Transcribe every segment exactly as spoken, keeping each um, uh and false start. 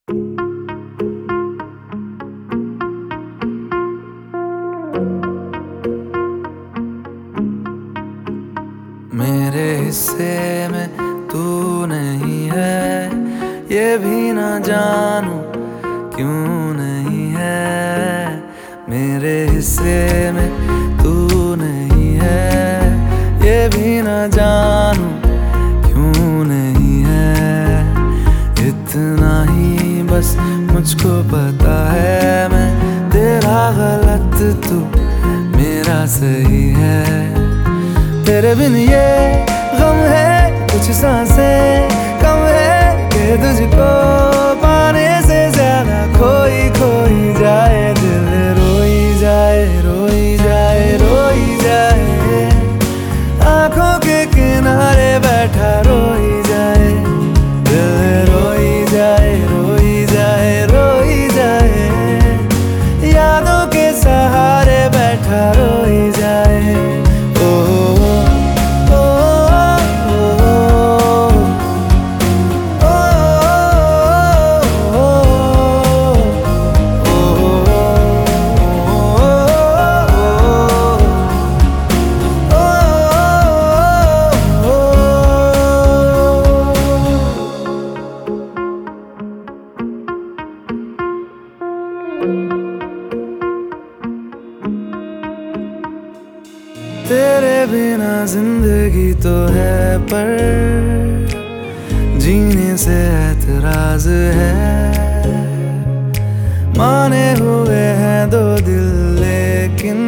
मेरे हिस्से में तू नहीं है, ये भी ना जानूं क्यों नहीं है। मेरे हिस्से में तू नहीं है, ये भी ना जानूं क्यों नहीं है। इतना ही बस मुझको पता है, मैं तेरा गलत तू मेरा सही है। तेरे बिन ये गम है कुछ सांसें कम है कि तुझको पाने से ज्यादा खोई खोई जाए दिल। रोई जाए रोई जाए रोई जाए, आंखों के किनारे बैठा रोई जाए दिल। रोई जाए रोई जाए रोई जाए, यादों के सहारे बैठा रोई जाए। तेरे बिना जिंदगी तो है पर जीने से ऐतराज है। माने हुए हैं दो दिल लेकिन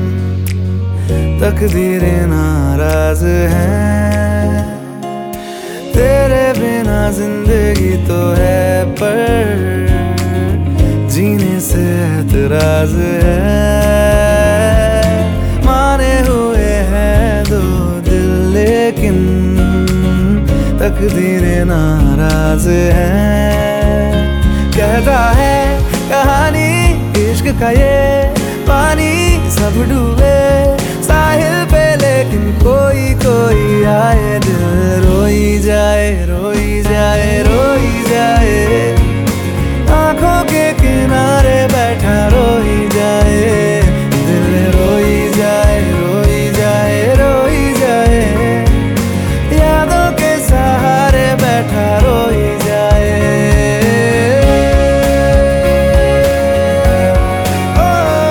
तकदीरें नाराज हैं। तेरे बिना जिंदगी तो है पर जीने से ऐतराज है। माने हुए हैं दो दिल लेकिन तकदीरें नाराज हैं। कहता है कहानी इश्क का ये पानी सब डूबे साहिल पे, लेकिन कोई कोई आए दिल। रोई जाए रोई जाए रोई जाए, आंखों के किनारे बैठा रोई जाए दिल। रोई जाए रोई जाए रोई जाए, यादों के सहारे बैठा रोई जाए। ओ,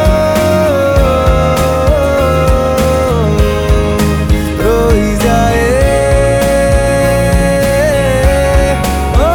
रोई जाए ओ,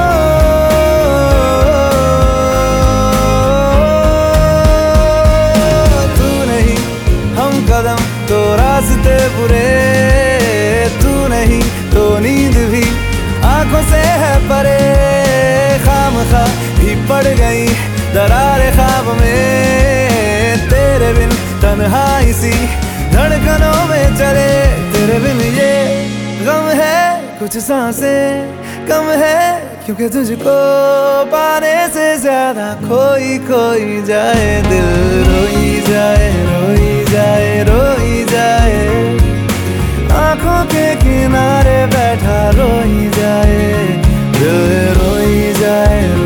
तू नहीं हम कदम तो रास्ते बुरे, तू नहीं तो नींद भी आंखों से है परे। खामखा भी पड़ गई दरारे ख्वाब में, तेरे बिन तन्हाई सी धड़कनों में चले। तेरे बिन ये गम है कुछ सांसें कम है, क्योंकि तुझको पाने से ज्यादा खोई खोई जाए दिल। रोई जाए रोई जाए रोई जाए, आंखों के किनारे बैठा रोई जाए दिल। रोई जाए